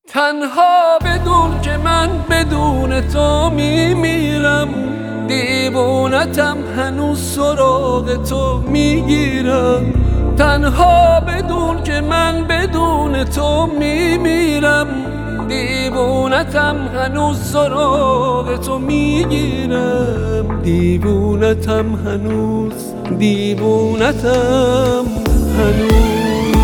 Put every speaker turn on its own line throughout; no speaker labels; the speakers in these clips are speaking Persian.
تنها بدون که من بدون تو میمیرم، دیوونتم هنوز سراغ تو میگیرم. تنها بدون که من بدون تو میمیرم، دیوونتم هنوز سراغ تو میگیرم. دیوونتم هنوز، دیوونتم هنوز.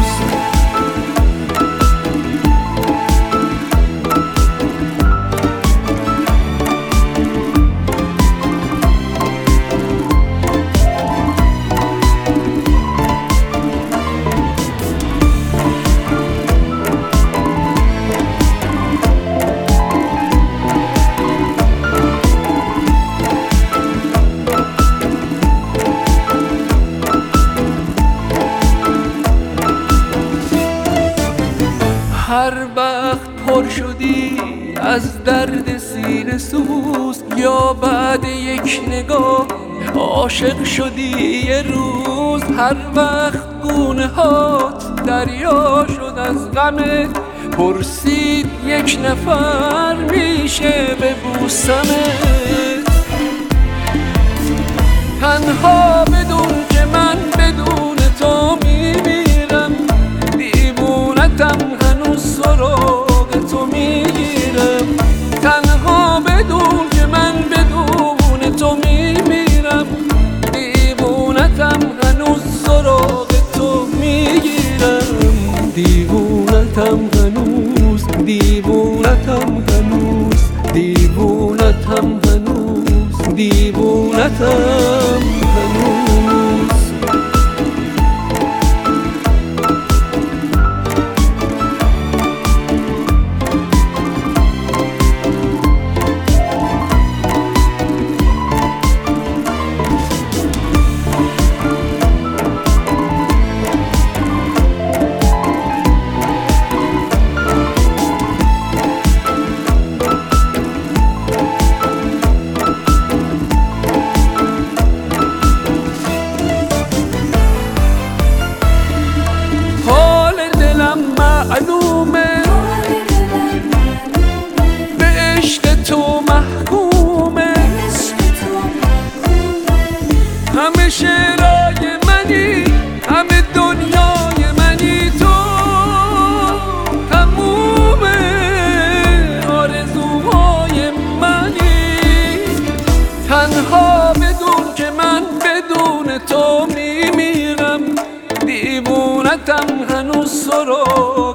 هر وقت پر شدی از درد سینه سوز، یا بعد یک نگاه عاشق شدی یه روز. هر وقت گونه هات دریا شد از غمت، پرسید یک نفر میشه ببوسمت. تنها بدون که من بدون تو میمیرم، دیوونتم هنوز سراغ تو میگیرم. تنها بدون که من بدون تو میمیرم، دیوونتم هنوز سراغ تو میگیرم. دیوونتم هنوز، دیوونتم هنوز، دیوونتم هنوز، دیوونتم هنوز. معلومه به عشق تو محکومه، همه شعرهای منی، همه دنیای منی، تو تمومه آرزوهای منی. تنها بدون که من بدون تو میمیرم، دیوونتم هنوز سراغ